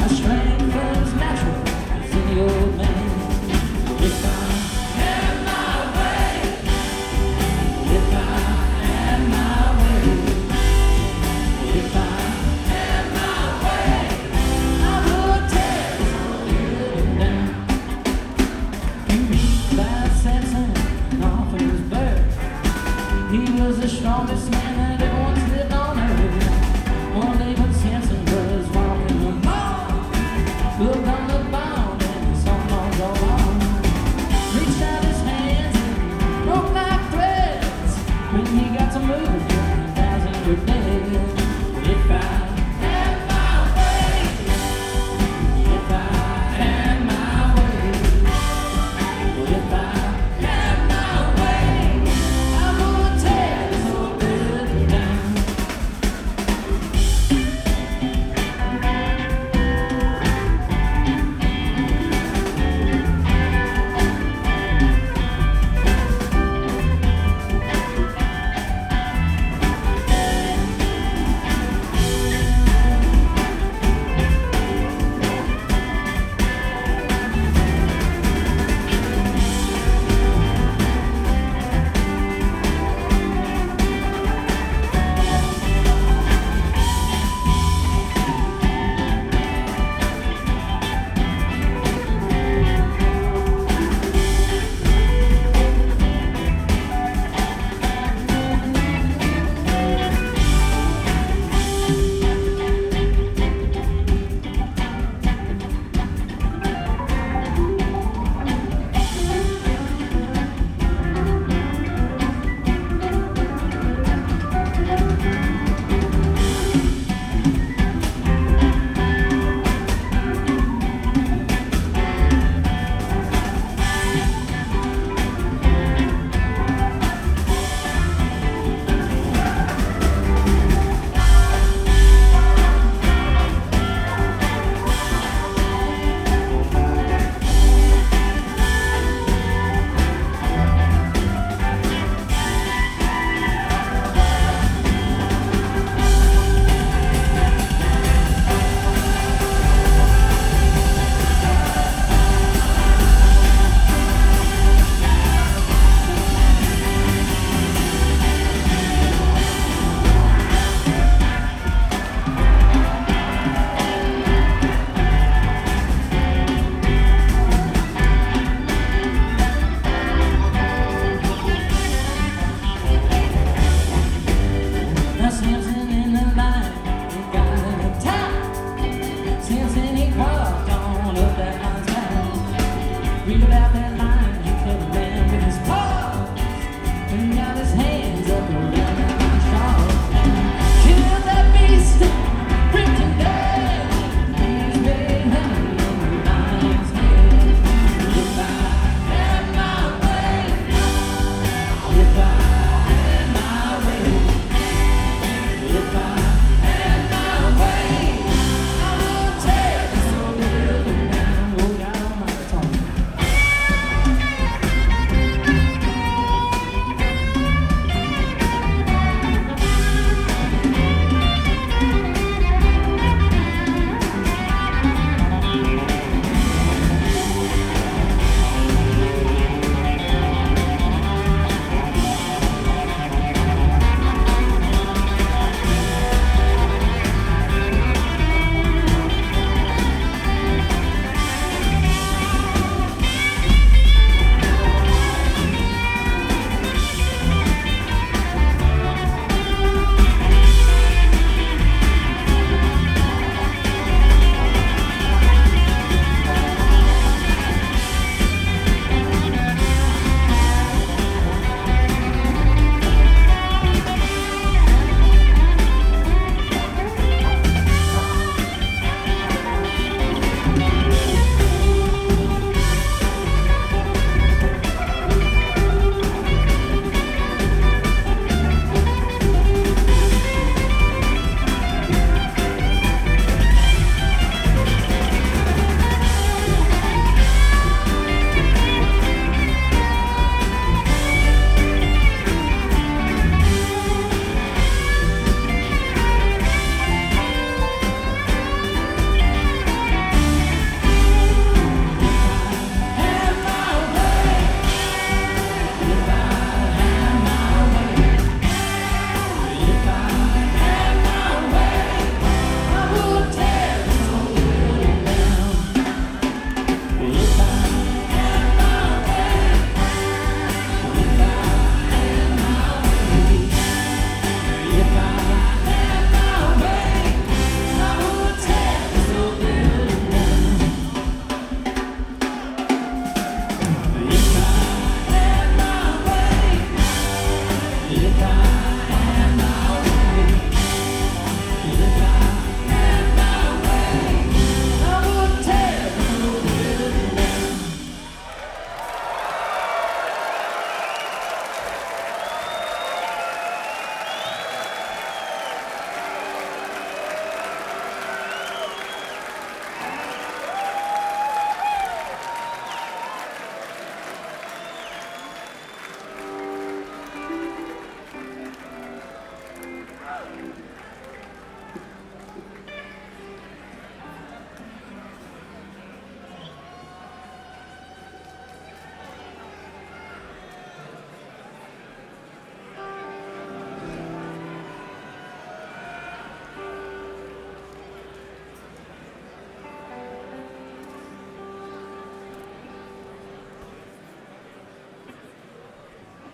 strength was natural in the old man. If I had my way, if I had my way, if I had my way, I would tear this whole building down. You meet by Samson off of his birth. He was the strongest man that ever once lived on earth. One day when Samson was walking along, looked on the bone and he saw no go on. Reached out his hands and broke like threads. When he got to move, 10,000 were dead. If I had my way, if I had my way, if I had my way, I would tear this whole building down. Now Samson in the line, he got an attack. Samson, he walked on up that mountain. Read about that